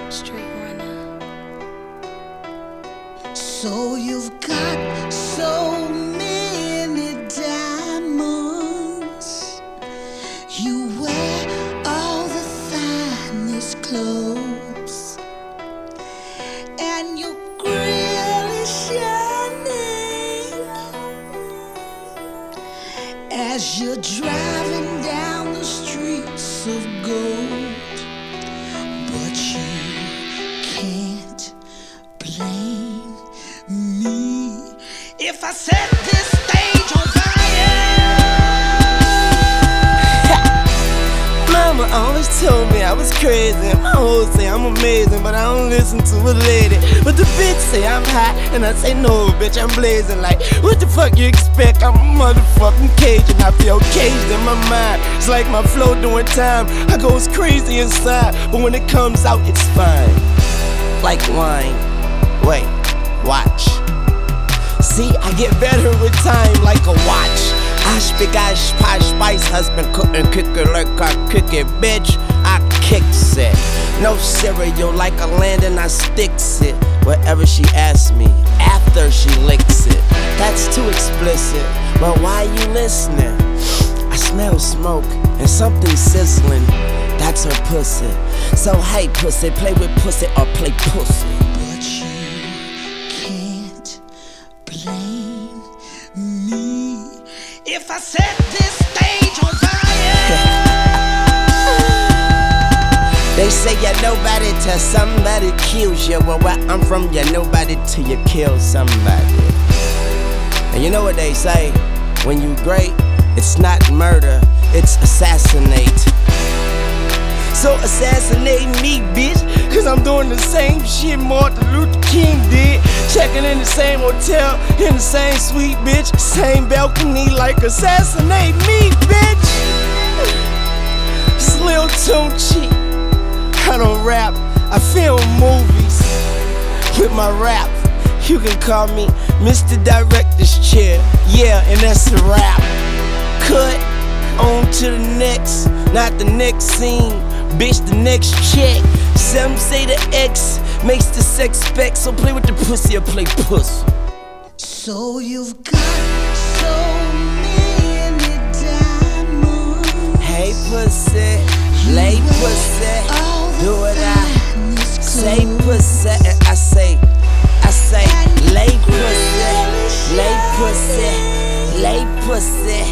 Street runner. So you've got so many diamonds. You wear all the finest clothes, and your grill is shining as you're driving down the streets of gold. But you can't blame me if I set this stage on fire. Mama always told me I was crazy. My hoes say I'm amazing, but I don't listen to a lady. But the bitch say I'm hot, and I say no, bitch, I'm blazing. Like, what the fuck you expect? I'm a motherfucking Cajun. I feel caged in my mind. It's like my flow doing time. I goes crazy inside, but when it comes out, it's fine. Like wine. Wait, watch. See, I get better with time like a watch. Ash big ash posh spice husband cooking cooker like I cook it, bitch. I kicks it. No cereal like a landing, I sticks it wherever she asks me after she licks it. That's too explicit, but why you listening? I smell smoke and something sizzling. That's her pussy. So hey pussy, play with pussy or play pussy. But you can't blame me if I set this stage on fire. They say you're nobody till somebody kills you. Well, where I'm from, you're nobody till you kill somebody. And you know what they say? When you great, it's not murder, it's assassinate. So assassinate me, bitch, cause I'm doing the same shit Martin Luther King did. Checking in the same hotel, in the same suite, bitch. Same balcony like assassinate me, bitch. It's Lil Tunechi. I don't rap, I film movies with my rap. You can call me Mr. Director's Chair. Yeah, and that's a rap. Cut on to the next, not the next scene. Bitch, the next check. Some say the X makes the sex spec, so play with the pussy or play pussy. So you've got so many diamonds. Hey pussy, lay pussy, do what I say pussy, and I say, lay pussy, lay pussy, lay pussy.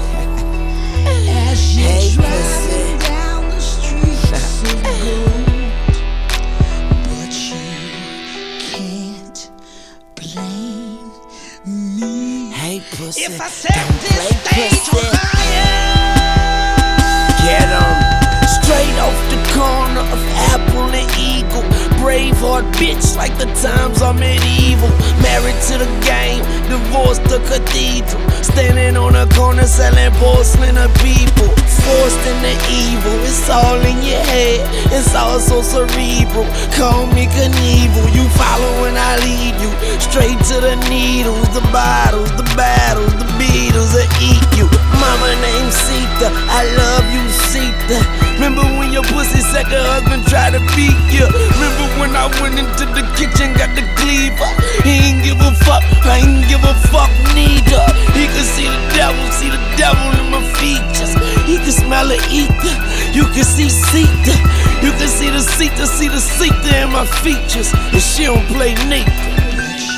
As you're Hey driving pussy. down the streets of gold. But you can't blame me Hey pussy, if I set don't this play stage on pussy. fire. Get 'em straight off the corner of Apple and Eagle. Braveheart bitch like the times are medieval. Married to the game, divorced the cathedral. Standing on a corner selling porcelain to people. Forced into evil, it's all in your head. It's all so cerebral. Call me Knievel, you follow when I lead you. Straight to the needles, the bottles, the battles, the Beatles that eat you. Mama named Sita, I love you, Sita. Remember when your pussy second husband tried to beat you? Remember when I went into the kitchen, got the cleaver? He ain't give a fuck, I ain't give a fuck neither. He could see the devil in my features. He could smell the ether, you can see Sita. You can see the Sita in my features. And she don't play Nathan. But you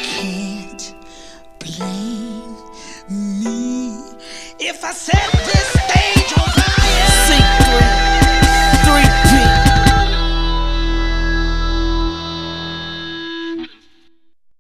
can't blame me if I set this